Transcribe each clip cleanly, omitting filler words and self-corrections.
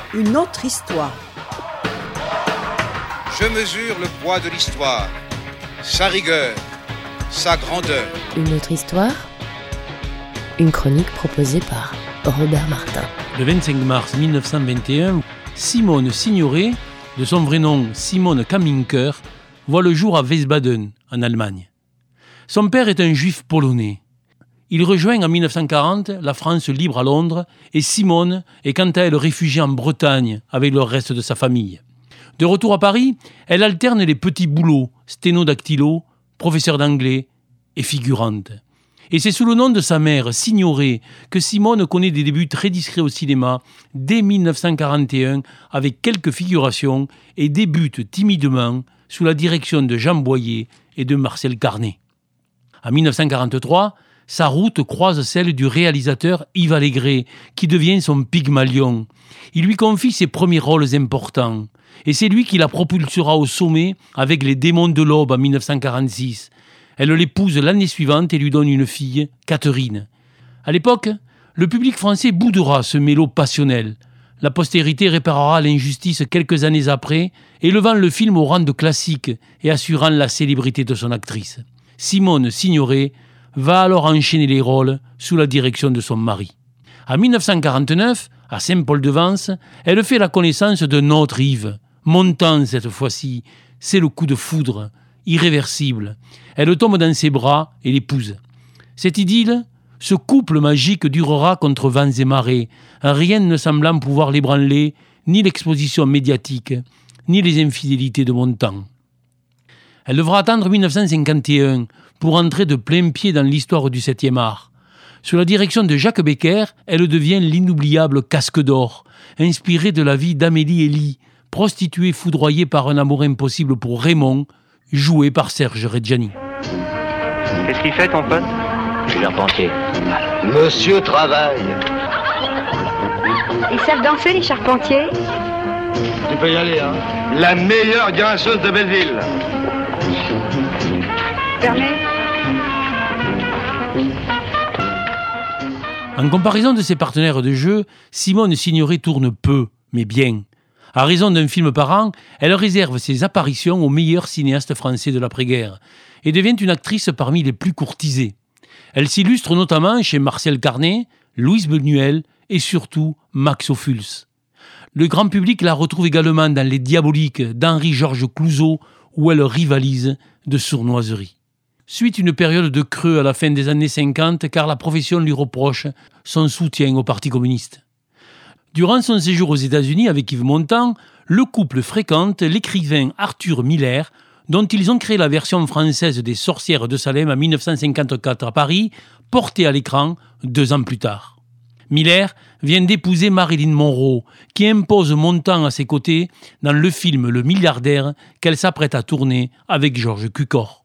Une autre histoire. Je mesure le poids de l'histoire, sa rigueur, sa grandeur. Une autre histoire. Une chronique proposée par Robert Martin. Le 25 mars 1921, Simone Signoret, de son vrai nom Simone Kaminker, voit le jour à Wiesbaden, en Allemagne. Son père est un juif polonais. Il rejoint en 1940 la France libre à Londres et Simone est quant à elle réfugiée en Bretagne avec le reste de sa famille. De retour à Paris, elle alterne les petits boulots, sténodactylo, professeur d'anglais et figurante. Et c'est sous le nom de sa mère, Signoret, que Simone connaît des débuts très discrets au cinéma dès 1941 avec quelques figurations et débute timidement sous la direction de Jean Boyer et de Marcel Carné. En 1943, sa route croise celle du réalisateur Yves Allégret, qui devient son Pygmalion. Il lui confie ses premiers rôles importants. Et c'est lui qui la propulsera au sommet avec Les Démons de l'Aube en 1946. Elle l'épouse l'année suivante et lui donne une fille, Catherine. À l'époque, le public français boudera ce mélo passionnel. La postérité réparera l'injustice quelques années après, élevant le film au rang de classique et assurant la célébrité de son actrice. Simone Signoret va alors enchaîner les rôles sous la direction de son mari. En 1949, à Saint-Paul-de-Vence, elle fait la connaissance d'un autre Yves. Montant cette fois-ci, c'est le coup de foudre, irréversible. Elle tombe dans ses bras et l'épouse. Cette idylle, ce couple magique durera contre vents et marées, rien ne semblant pouvoir l'ébranler, ni l'exposition médiatique, ni les infidélités de Montant. Elle devra attendre 1951 pour entrer de plein pied dans l'histoire du 7e art. Sous la direction de Jacques Becker, elle devient l'inoubliable Casque d'Or, inspirée de la vie d'Amélie Elie, prostituée foudroyée par un amour impossible pour Raymond, joué par Serge Reggiani. Qu'est-ce qu'il fait ton pote? Je suis charpentier. Monsieur travaille. Ils savent danser les charpentiers? Tu peux y aller, hein. La meilleure grinceuse de Belleville. Fermez. En comparaison de ses partenaires de jeu, Simone Signoret tourne peu, mais bien. À raison d'un film par an, elle réserve ses apparitions aux meilleurs cinéastes français de l'après-guerre et devient une actrice parmi les plus courtisées. Elle s'illustre notamment chez Marcel Carné, Louise Buñuel et surtout Max Ophuls. Le grand public la retrouve également dans Les Diaboliques d'Henri-Georges Clouzot où elle rivalise de sournoiserie. Suite une période de creux à la fin des années 50 car la profession lui reproche son soutien au Parti communiste. Durant son séjour aux États-Unis avec Yves Montand, le couple fréquente l'écrivain Arthur Miller, dont ils ont créé la version française des Sorcières de Salem en 1954 à Paris, portée à l'écran 2 ans plus tard. Miller vient d'épouser Marilyn Monroe, qui impose Montand à ses côtés dans le film Le Milliardaire qu'elle s'apprête à tourner avec Georges Cukor.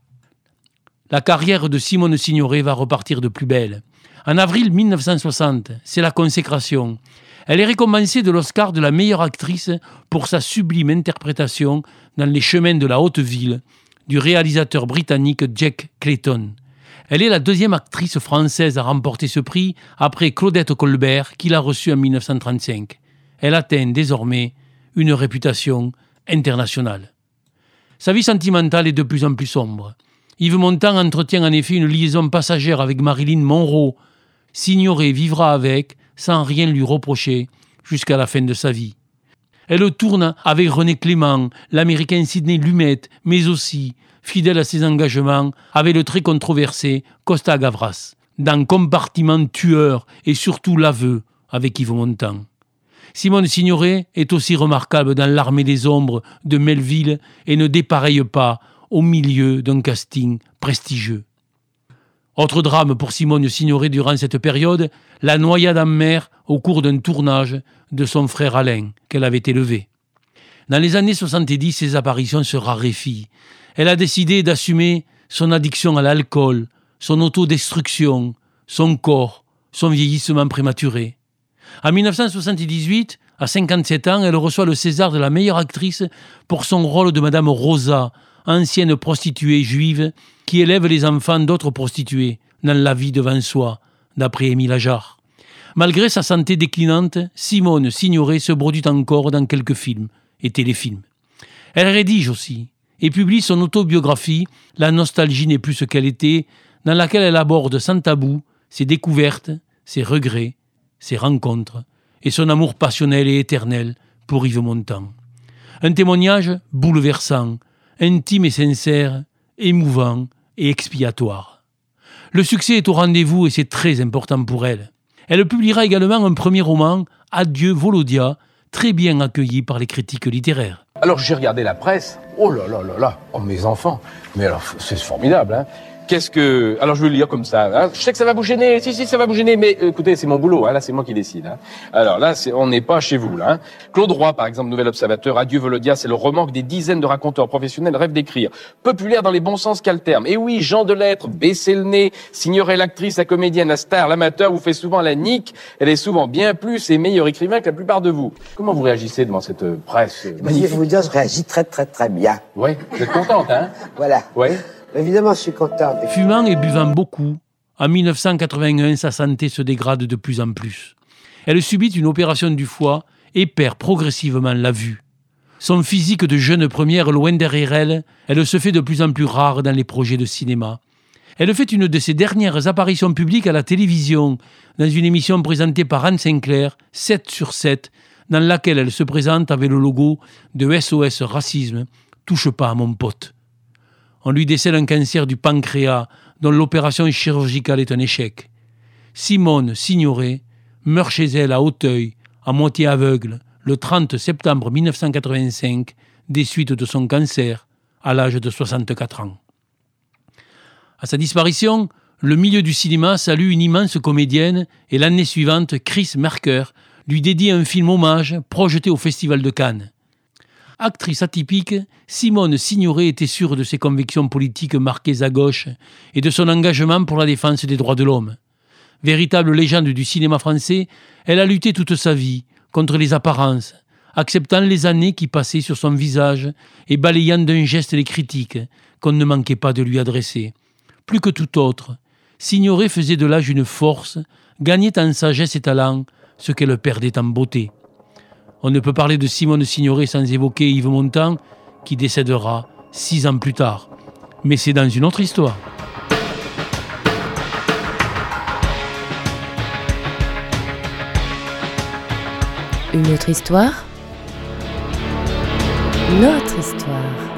La carrière de Simone Signoret va repartir de plus belle. En avril 1960, c'est la consécration. Elle est récompensée de l'Oscar de la meilleure actrice pour sa sublime interprétation dans Les Chemins de la Haute Ville du réalisateur britannique Jack Clayton. Elle est la 2e actrice française à remporter ce prix après Claudette Colbert qui l'a reçu en 1935. Elle atteint désormais une réputation internationale. Sa vie sentimentale est de plus en plus sombre. Yves Montand entretient en effet une liaison passagère avec Marilyn Monroe. Signoret vivra avec, sans rien lui reprocher, jusqu'à la fin de sa vie. Elle tourne avec René Clément, l'américain Sidney Lumet, mais aussi, fidèle à ses engagements, avec le très controversé Costa Gavras, dans Compartiment tueur et surtout L'aveu avec Yves Montand. Simone Signoret est aussi remarquable dans L'Armée des ombres de Melville et ne dépareille pas au milieu d'un casting prestigieux. Autre drame pour Simone Signoret durant cette période, la noyade en mer au cours d'un tournage de son frère Alain, qu'elle avait élevé. Dans les années 70, ses apparitions se raréfient. Elle a décidé d'assumer son addiction à l'alcool, son autodestruction, son corps, son vieillissement prématuré. En 1978, à 57 ans, elle reçoit le César de la meilleure actrice pour son rôle de Madame Rosa, ancienne prostituée juive qui élève les enfants d'autres prostituées dans La vie devant soi, d'après Émile Ajar. Malgré sa santé déclinante, Simone Signoret se produit encore dans quelques films et téléfilms. Elle rédige aussi et publie son autobiographie « La nostalgie n'est plus ce qu'elle était », dans laquelle elle aborde sans tabou ses découvertes, ses regrets, ses rencontres et son amour passionnel et éternel pour Yves Montand. Un témoignage bouleversant, intime et sincère, émouvant et expiatoire. Le succès est au rendez-vous et c'est très important pour elle. Elle publiera également un premier roman, Adieu Volodia, très bien accueilli par les critiques littéraires. Alors j'ai regardé la presse, oh là là là là, oh mes enfants, mais alors c'est formidable, hein. Alors je vais le lire comme ça, hein. Je sais que ça va vous gêner, si ça va vous gêner, mais écoutez, c'est mon boulot, hein. Là c'est moi qui décide, hein. Alors là, on n'est pas chez vous, là, hein. Claude Roy, par exemple, Nouvel Observateur, Adieu Volodia, c'est le roman que des dizaines de raconteurs professionnels rêvent d'écrire. Populaire dans les bons sens qu'a le terme. Et oui, Jean de Lettres, baissez le nez, Signoret l'actrice, la comédienne, la star, l'amateur, vous fait souvent la nique. Elle est souvent bien plus et meilleur écrivain que la plupart de vous. Comment vous réagissez devant cette presse Il faut vous dire, je réagis très très très bien. Oui, vous êtes contente, hein? Voilà. Oui. Évidemment, je suis contente. Fumant et buvant beaucoup, en 1981, sa santé se dégrade de plus en plus. Elle subit une opération du foie et perd progressivement la vue. Son physique de jeune première loin derrière elle, elle se fait de plus en plus rare dans les projets de cinéma. Elle fait une de ses dernières apparitions publiques à la télévision, dans une émission présentée par Anne Sinclair, 7 sur 7, dans laquelle elle se présente avec le logo de SOS Racisme, « Touche pas à mon pote ». On lui décèle un cancer du pancréas dont l'opération chirurgicale est un échec. Simone Signoret meurt chez elle à Auteuil, à moitié aveugle, le 30 septembre 1985, des suites de son cancer, à l'âge de 64 ans. À sa disparition, le milieu du cinéma salue une immense comédienne et l'année suivante, Chris Marker lui dédie un film hommage projeté au Festival de Cannes. Actrice atypique, Simone Signoret était sûre de ses convictions politiques marquées à gauche et de son engagement pour la défense des droits de l'homme. Véritable légende du cinéma français, elle a lutté toute sa vie contre les apparences, acceptant les années qui passaient sur son visage et balayant d'un geste les critiques qu'on ne manquait pas de lui adresser. Plus que tout autre, Signoret faisait de l'âge une force, gagnait en sagesse et talent ce qu'elle perdait en beauté. On ne peut parler de Simone Signoret sans évoquer Yves Montand, qui décédera 6 ans plus tard. Mais c'est dans une autre histoire. Une autre histoire ? Notre histoire.